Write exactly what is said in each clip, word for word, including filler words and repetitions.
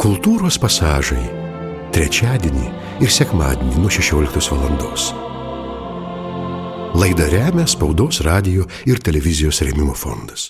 Kultūros pasažai trečiadienį ir sekmadienį nuo šešioliktos valandos. Laidą remia Spaudos, radijo ir televizijos rėmimo fondas.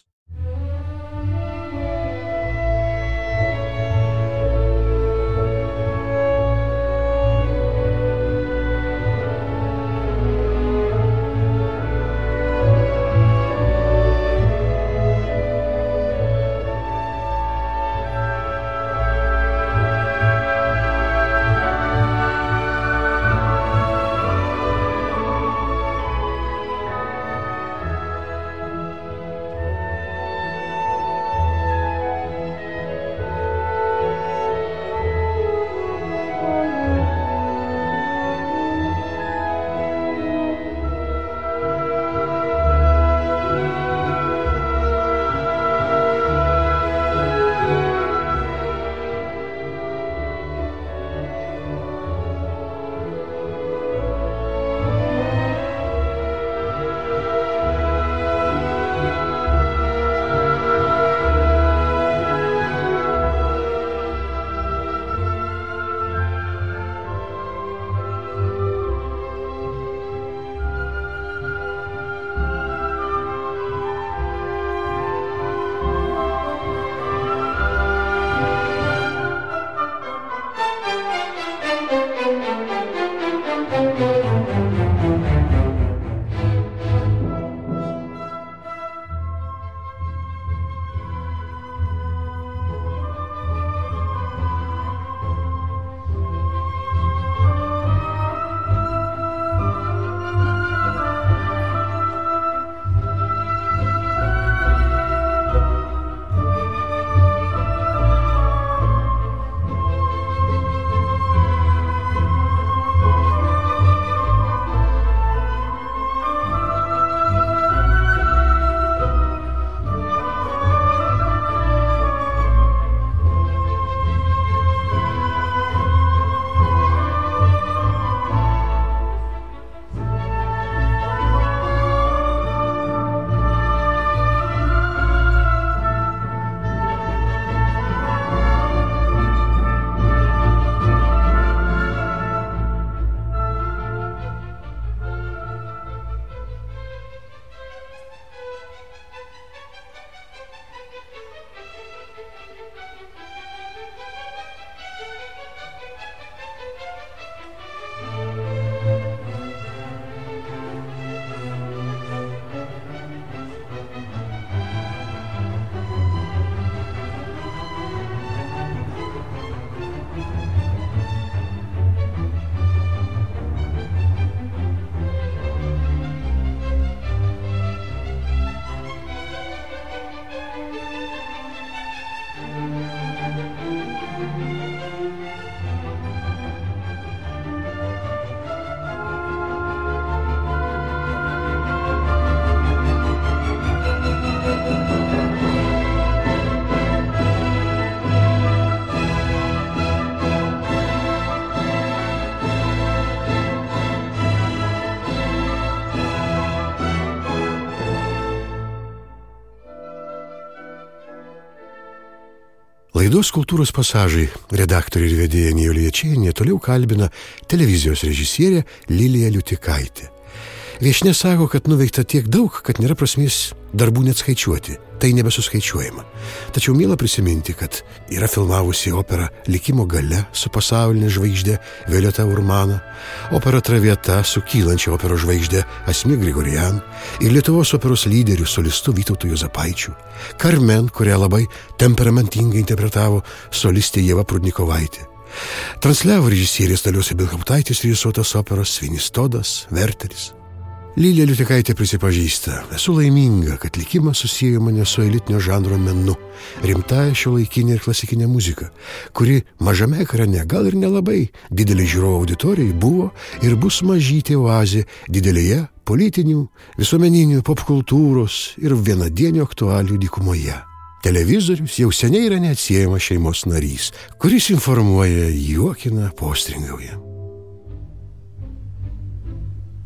Laidos kultūros pasažai redaktorė ir vedėja Nijolė Jačėnienė toliau kalbina televizijos režisierė Lilija Liutikaitė. Viešnia sako, kad nuveikta tiek daug, kad nėra prasmės darbų net skaičiuoti. Tai nebesuskaičiuojama. Tačiau miela prisiminti, kad yra filmavusi operą Likimo galia su pasaulinė žvaigždė Violeta Urmana, opera Traviata su kylančia operos žvaigždė Asmik Grigorian ir Lietuvos operos lyderių solistu Vytautu Juozapaičiu, Carmen, kurią labai temperamentingai interpretavo solistė Ieva Prudnikovaitė. Transliavo režisierės Dalios Ibelhauptaitės režisuotos operos Svinistodas, Werteris. Lilija Liutikaitė prisipažįsta, esu laiminga, kad likimas susiejo mane su elitinio žanro menu, rimtąja šiuolaikinė ir klasikinė muzika, kuri mažame ekrane, gal ir nelabai didelė žiūrovų auditorijai buvo ir bus mažytė oazė didelėje politinių, visuomeninių, popkultūros ir vienadienių aktualijų dykumoje. Televizorius jau seniai yra neatsiejamas šeimos narys, kuris informuoja, juokina, postringauja.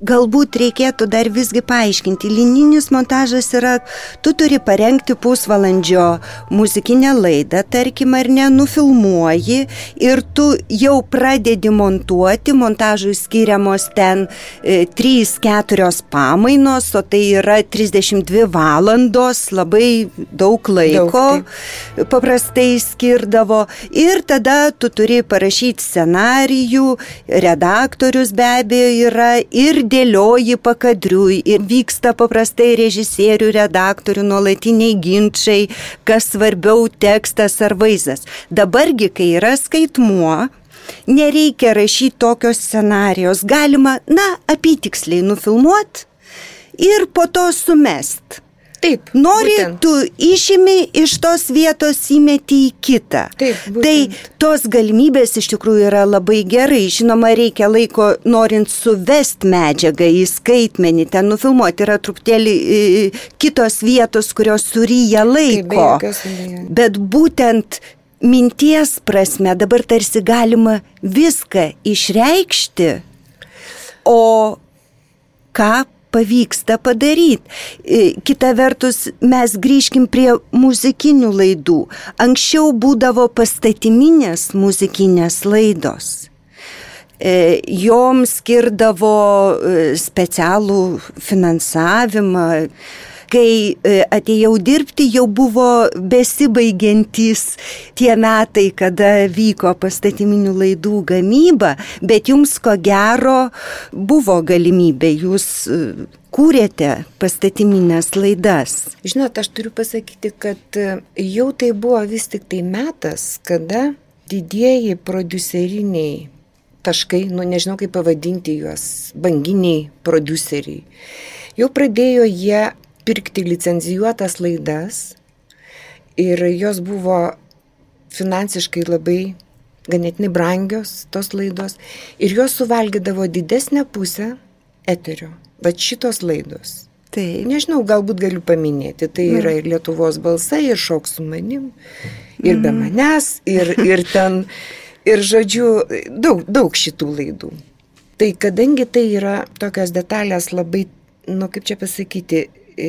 galbūt reikėtų dar visgi paaiškinti. Linijinis montažas yra, tu turi parengti pusvalandžio muzikinę laidą, tarkim, ar ne, nufilmuoji ir tu jau pradedi montuoti, montažui skiriamos ten e, trys keturios pamainos, o tai yra trisdešimt dvi valandos, labai daug laiko daug, paprastai skirdavo. Ir tada tu turi parašyti scenarijų, redaktorius be abejo yra ir dėlioji pakadriui ir vyksta paprastai režisierių, redaktorių nuolatiniai ginčiai, kas svarbiau tekstas ar vaizdas. Dabargi, kai yra skaitmuo, nereikia rašyti tokios scenarijos, galima, na, apytiksliai nufilmuoti ir po to sumest. Taip, nori, būtent. Tu išimi iš tos vietos, įmeti į kitą. Taip, būtent. Tai tos galimybės iš tikrųjų yra labai gerai. Žinoma, reikia laiko, norint suvest medžiagą į skaitmenį, ten nufilmuoti yra truputėlį e, kitos vietos, kurios suryja laiko. Taip, bet būtent minties prasme dabar tarsi galima viską išreikšti, o ką pavyksta padaryti. Kita vertus, mes grįžkim prie muzikinių laidų. Anksčiau būdavo pastatyminės muzikinės laidos. Joms skirdavo specialų finansavimą. Kai atėjau dirbti, jau buvo besibaigiantys tie metai, kada vyko pastatyminių laidų gamyba, bet jums ko gero buvo galimybė, jūs kūrėte pastatyminės laidas. Žinot, aš turiu pasakyti, kad jau tai buvo vis tik tai metas, kada didieji prodiuseriniai taškai, nu nežinau kaip pavadinti juos, banginiai prodiuseriai, jau pradėjo jie pirkti licencijuotas laidas ir jos buvo finansiškai labai ganėtinai brangios, tos laidos, ir jos suvalgydavo didesnę pusę eterio, bet šitos laidos. Tai nežinau, galbūt galiu paminėti, tai yra ir Lietuvos balsai, ir Šok su manim, ir Be manęs, ir, ir ten, ir žodžiu, daug, daug šitų laidų. Tai kadangi tai yra tokios detalės labai, nu kaip čia pasakyti,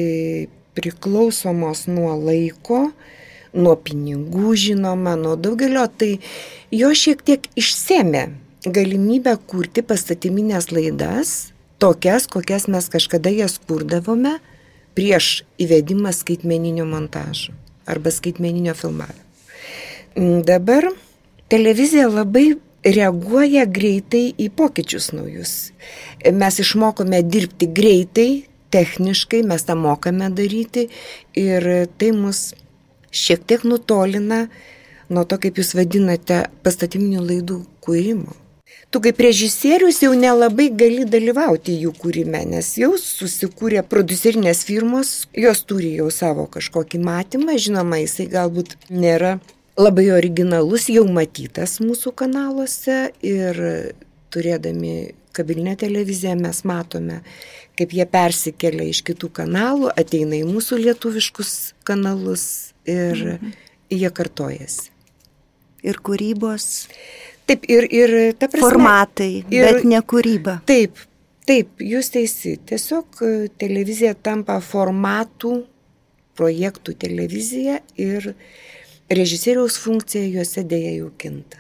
priklausomos nuo laiko, nuo pinigų žinoma, nuo daugelio, tai jo šiek tiek išsėmė galimybę kurti pastatyminės laidas, tokias, kokias mes kažkada jas kurdavome prieš įvedimą skaitmeninio montažo arba skaitmeninio filmavimo. Dabar televizija labai reaguoja greitai į pokyčius naujus. Mes išmokome dirbti greitai, techniškai, mes tą mokame daryti ir tai mus šiek tiek nutolina nuo to, kaip jūs vadinate, pastatyminių laidų kūrimo. Tu kaip režisierius jau nelabai gali dalyvauti jų kūrime, nes jau susikūrė prodiuserinės firmos, jos turi jau savo kažkokį matymą, žinoma, jisai galbūt nėra labai originalus, jau matytas mūsų kanaluose ir turėdami kabelinę televiziją mes matome, kaip jie persikelia iš kitų kanalų, ateina į mūsų lietuviškus kanalus ir mhm. jie kartojasi. Ir kūrybos. Taip, ir, ir ta prasme. Formatai, ir, bet ne kūryba. Taip, taip, jūs teisi. Tiesiog televizija tampa formatų, projektų televizija ir režisieriaus funkcija juose dėja jau kinta.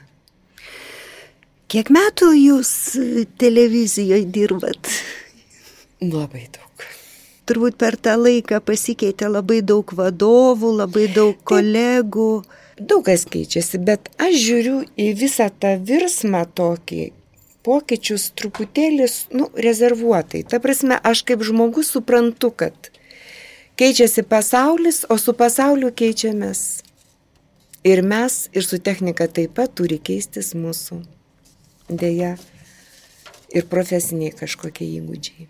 Kiek metų jūs televizijoje dirbat? Labai daug. Turbūt per tą laiką pasikeitė labai daug vadovų, labai daug kolegų. Taip, daug kas keičiasi, bet aš žiūriu į visą tą virsmą tokį, pokyčius truputėlį, nu, rezervuotai. Ta prasme, aš kaip žmogus suprantu, kad keičiasi pasaulis, o su pasauliu keičiamės. Ir mes, ir su technika taip pat turi keistis mūsų. Deja, ir profesiniai kažkokie įgūdžiai.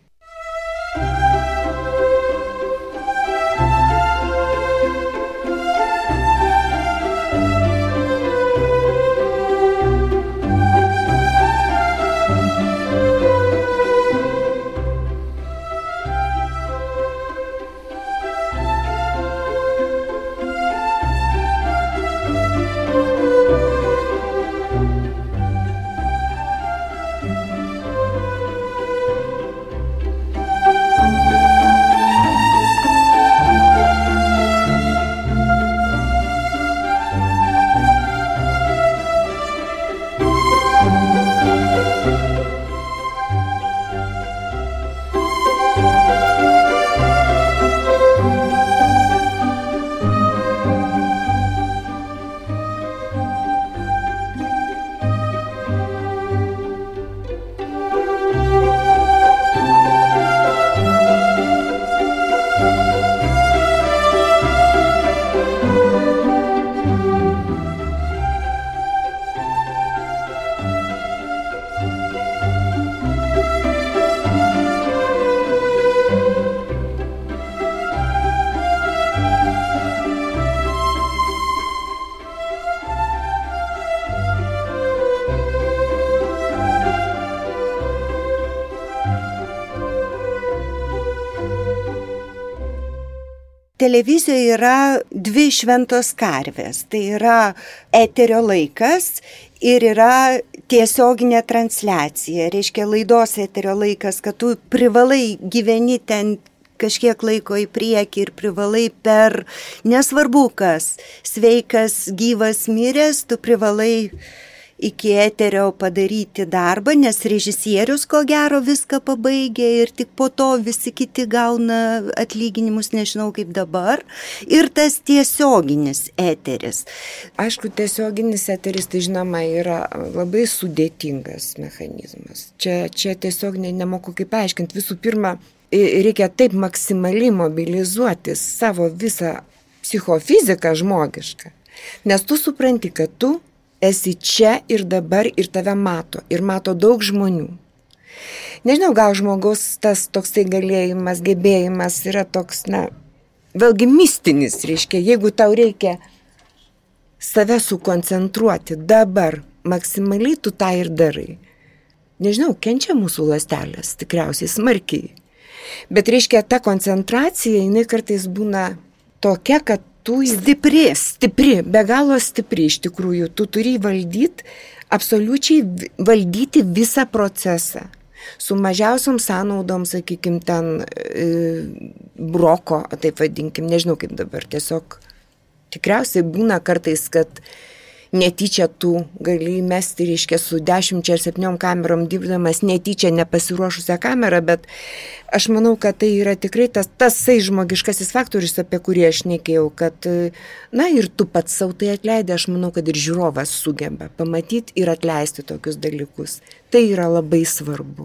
televizijoje yra dvi šventos karvės. Tai yra eterio laikas ir yra tiesioginė transliacija. Reiškia laidos eterio laikas, kad tu privalai gyveni ten kažkiek laiko į priekį ir privalai per, nesvarbu kas, sveikas, gyvas, miręs, tu privalai iki eterio padaryti darbą, nes režisierius ko gero viską pabaigia ir tik po to visi kiti gauna atlyginimus, nežinau kaip dabar. Ir tas tiesioginis eteris. Aišku, tiesioginis eteris, tai žinoma, yra labai sudėtingas mechanizmas. Čia, čia tiesiog ne, nemoku kaip aiškinti. Visų pirma, reikia taip maksimaliai mobilizuoti savo visą psichofiziką žmogišką, nes tu supranti, kad tu esi čia ir dabar ir tave mato, ir mato daug žmonių. Nežinau, gal žmogaus tas toksai galėjimas, gebėjimas yra toks, na, vėlgi mistinis, reiškia, jeigu tau reikia save sukoncentruoti dabar, maksimaliai tu tą ir darai. Nežinau, kenčia mūsų ląstelės, tikriausiai smarkiai. Bet reiškia, ta koncentracija, jinai kartais būna tokia, kad tu stipri, stipri, be galo stipri iš tikrųjų. Tu turi valdyti, absoliučiai valdyti visą procesą. Su mažiausiom sąnaudom, sakykime, ten e, broko, taip vadinkim, nežinau kaip dabar, tiesiog tikriausiai būna kartais, kad netyčia tu gali mesti, reiškia, su dešimčia ar septyniom kamerom dirbdamas netyčia nepasiruošusią kamerą, bet aš manau, kad tai yra tikrai tas tasai žmogiškasis faktorius, apie kurį aš šnekėjau, kad, na, ir tu pats savo tai atleidai, aš manau, kad ir žiūrovas sugeba pamatyti ir atleisti tokius dalykus. Tai yra labai svarbu.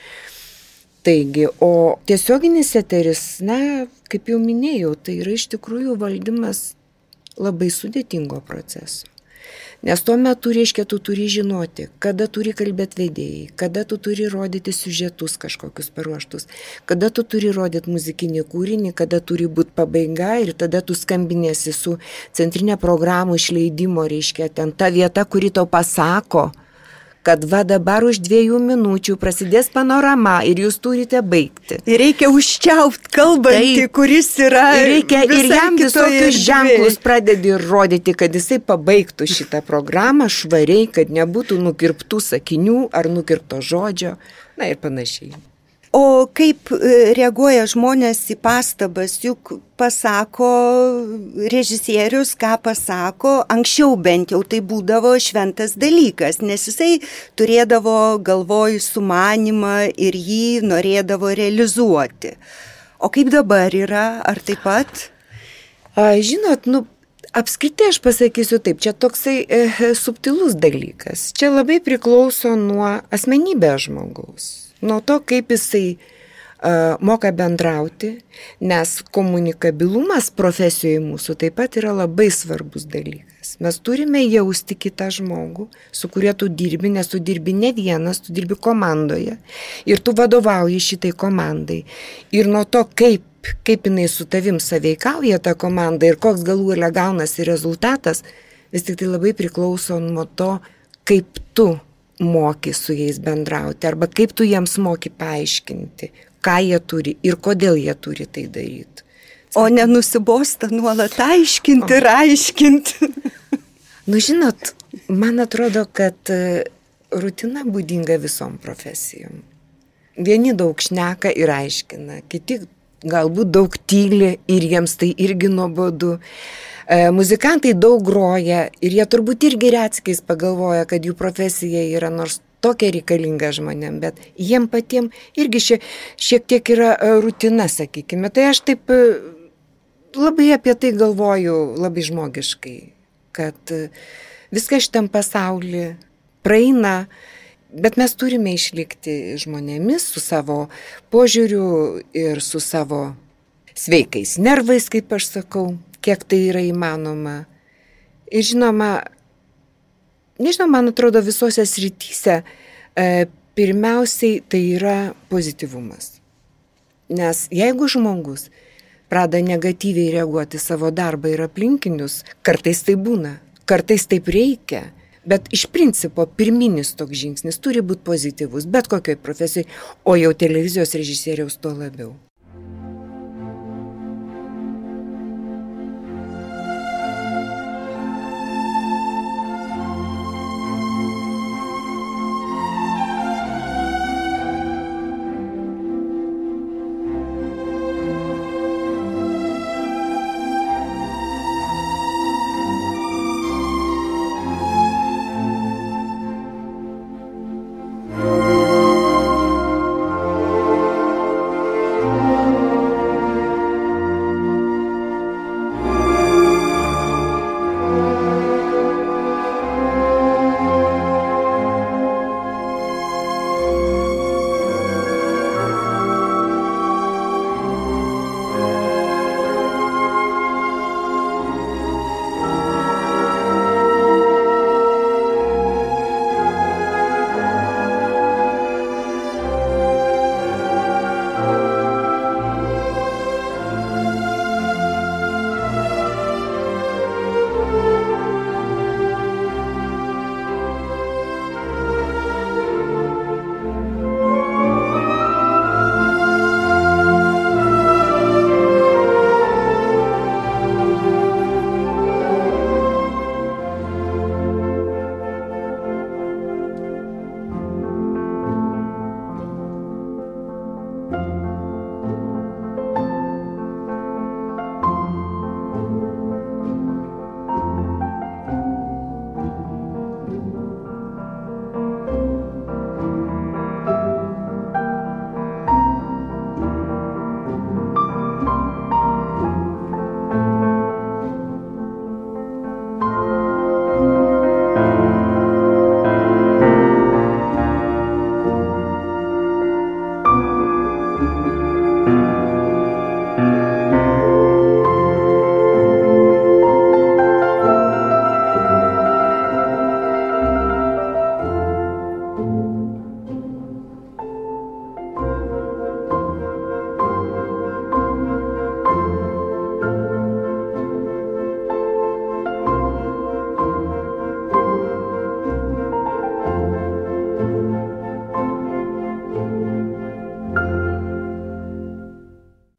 Taigi, o tiesioginis eteris, na, kaip jau minėjau, tai yra iš tikrųjų valdymas labai sudėtingo proceso. Nes tuo metu, reiškia, tu turi žinoti, kada turi kalbėti vedėjai, kada tu turi rodyti siužetus kažkokius paruoštus, kada tu turi rodyti muzikinį kūrinį, kada turi būti pabaiga ir tada tu skambinėsi su centrinė programų išleidimo, reiškia, ten ta vieta, kuri tau pasako, kad va dabar už dviejų minučių prasidės panorama ir jūs turite baigti. Ir reikia užčiaupt kalbantį, tai, kuris yra ir reikia ir jam visokius ženklus pradedi rodyti, kad jisai pabaigtų šitą programą švariai, kad nebūtų nukirptų sakinių ar nukirpto žodžio, na ir panašiai. O kaip reaguoja žmonės į pastabas, juk pasako režisierius, ką pasako, anksčiau bent jau tai būdavo šventas dalykas, nes jisai turėdavo galvoj sumanimą ir jį norėdavo realizuoti. O kaip dabar yra, ar taip pat? A, žinot, nu, apskritai aš pasakysiu taip, čia toksai e, subtilus dalykas. Čia labai priklauso nuo asmenybės žmogaus. Nuo to, kaip jisai uh, moka bendrauti, nes komunikabilumas profesijoje mūsų taip pat yra labai svarbus dalykas. Mes turime jausti kitą žmogų, su kuriuo tu dirbi, nes tu dirbi ne vienas, tu dirbi komandoje ir tu vadovauji šitai komandai. Ir nuo to, kaip, kaip jinai su tavim saveikauja ta komanda ir koks galų gale gaunasi rezultatas, vis tik tai labai priklauso nuo to, kaip tu moki su jais bendrauti, arba kaip tu jiems moki paaiškinti, ką jie turi ir kodėl jie turi tai daryti. O nenusibosta nuolat aiškinti ir aiškinti. Nu, žinot, man atrodo, kad rutina būdinga visom profesijom. Vieni daug šneka ir aiškina, kiti galbūt daug tyli ir jiems tai irgi nuobodu. Muzikantai daug groja ir jie turbūt irgi retsykiais pagalvoja, kad jų profesija yra nors tokia reikalinga žmonėm, bet jiem patiem irgi šie, šiek tiek yra rutina, sakykime. Tai aš taip labai apie tai galvoju labai žmogiškai, kad viskas šitam pasaulyje praeina, bet mes turime išlikti žmonėmis su savo požiūriu ir su savo sveikais nervais, kaip aš sakau, kiek tai yra įmanoma. Ir žinoma, nežinau, man atrodo, visose srityse e, pirmiausiai tai yra pozityvumas. Nes jeigu žmogus pradeda negatyviai reaguoti savo darbą ir aplinkinius, kartais tai būna, kartais taip reikia, bet iš principo pirminis toks žingsnis turi būti pozityvus, bet kokioj profesijai, o jau televizijos režisieriaus tuo labiau.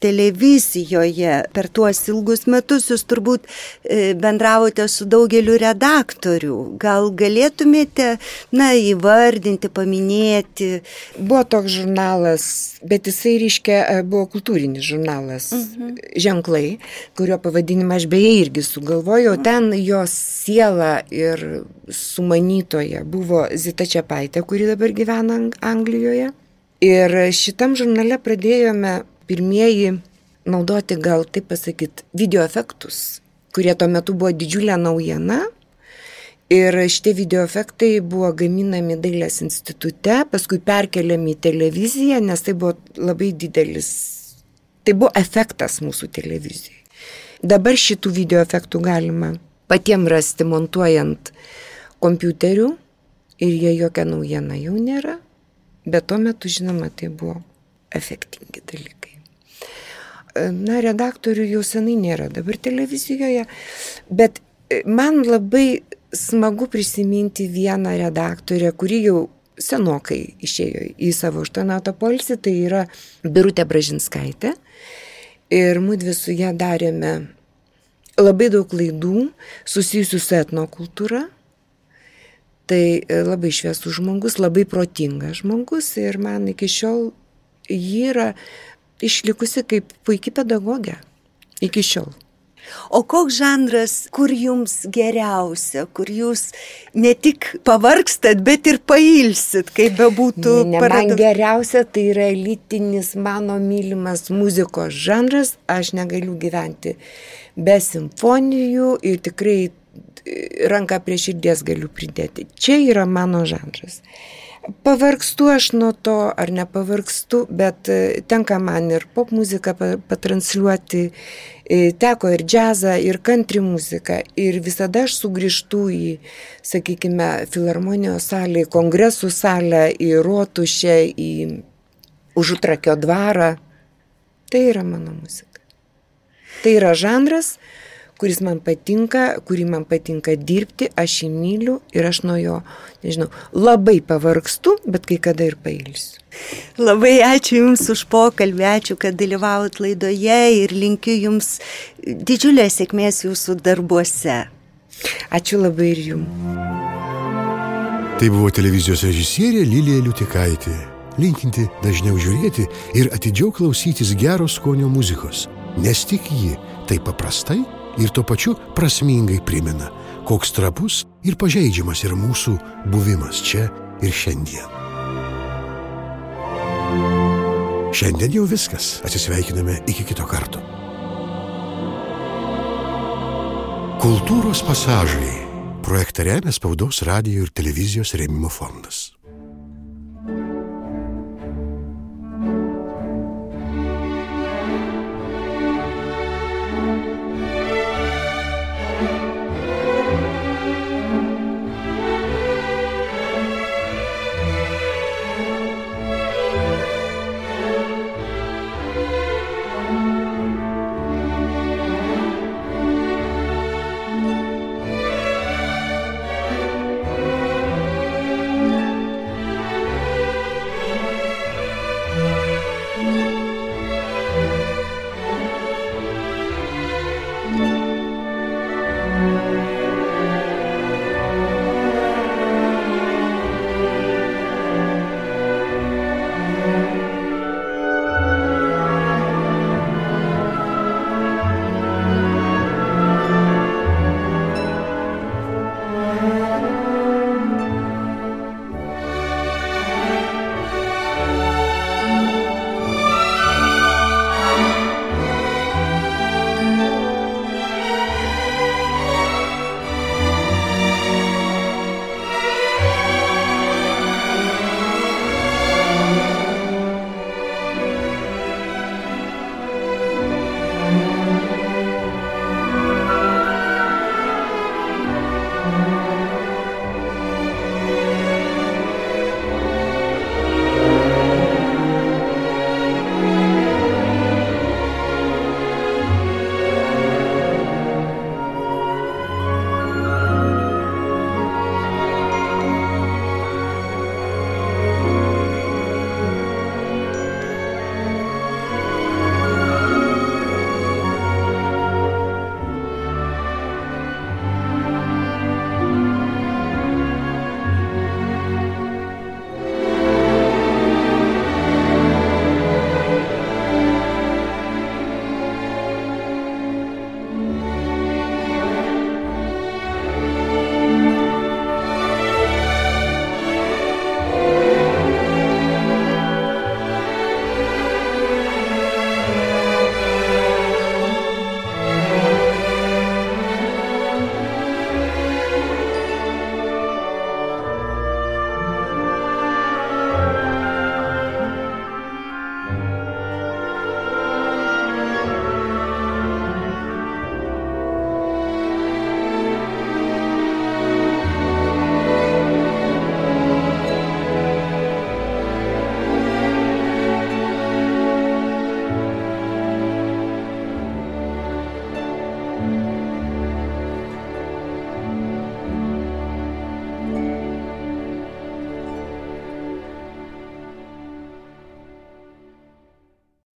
televizijoje per tuos ilgus metus jūs turbūt bendravote su daugeliu redaktorių. Gal galėtumėte, na, įvardinti, paminėti? Buvo toks žurnalas, bet jisai reiškia buvo kultūrinis žurnalas, mhm. Ženklai, kurio pavadinimą aš beje irgi sugalvojau. Ten jos siela ir sumanytoja buvo Zita Čepaitė, kuri dabar gyvena Anglijoje. Ir šitam žurnale pradėjome pirmieji naudoti, gal taip pasakyti, video efektus, kurie tuo metu buvo didžiulė naujiena. Ir šitie video efektai buvo gaminami Dailės institute, paskui perkeliami į televiziją, nes tai buvo labai didelis, tai buvo efektas mūsų televizijai. Dabar šitų video efektų galima patiem rasti montuojant kompiuterių ir jie jokia naujiena jau nėra, bet tuo metu, žinoma, tai buvo efektingi dalykai. Na, redaktorių jau senai nėra dabar televizijoje, bet man labai smagu prisiminti vieną redaktorę, kuri jau senokai išėjo į savo aštuonatą poilsį, tai yra Birutė Bražinskaitė. Ir mudvi su ją darėme labai daug laidų susijusių su etnokultūra. Tai labai šviesus žmogus, labai protingas žmogus ir man iki šiol ji yra išlikusi kaip puikiai pedagogė. Iki šiol. O koks žanras, kur jums geriausia, kur jūs ne tik pavargstat, bet ir pailsit, kaip bebūtų ne, paradoks... Man geriausia tai yra elitinis mano mylimas muzikos žanras. Aš negaliu gyventi be simfonijų ir tikrai ranką prie širdies galiu pridėti. Čia yra mano žanras. Pavargstu aš nuo to, ar nepavargstu, bet tenka man ir pop muziką patransliuoti, teko ir džiazą, ir country muziką. Ir visada aš sugrįžtu į, sakykime, filharmonijos salę, į kongresų salę, į rotušę, į Užutrakio dvarą. Tai yra mano muzika. Tai yra žanras, kuris man patinka, kurį man patinka dirbti, aš jį myliu ir aš nuo jo, nežinau, labai pavargstu, bet kai kada ir pailsiu. Labai ačiū Jums už pokalbį, ačiū, kad dalyvavot laidoje ir linkiu Jums didžiulės sėkmės Jūsų darbuose. Ačiū labai ir Jums. Tai buvo televizijos režisierė Lilija Liutikaitė, linkinti dažniau žiūrėti ir atidžiau klausytis gero skonio muzikos, nes tik ji taip paprastai ir tuo pačiu prasmingai primena, koks trapus ir pažeidžiamas yra mūsų buvimas čia ir šiandien. Šiandien jau viskas. Atsisveikiname iki kito karto. Kultūros pasažai. Projektą remia Spaudos, radijo ir televizijos rėmimo fondas.